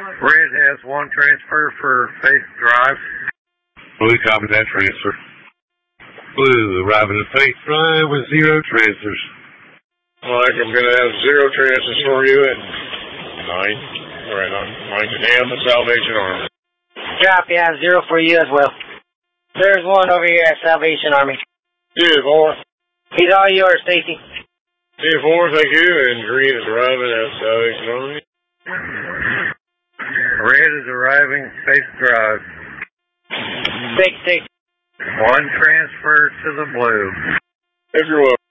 Red has one transfer for Faith Drive. Blue, copy that transfer. Blue, arriving at Faith Drive with 0 transfers. Mike, I'm going to have 0 transfers for you at 9. Right on. Mike and Ham at Salvation Army. Copy, I have 0 for you as well. There's 1 over here at Salvation Army. 2-4. He's all yours, Stacy. 2-4, thank you. And Green is arriving at Salvation Army. Red is arriving Faith Drive. 6-6. 1 transfer to the blue. If you're welcome.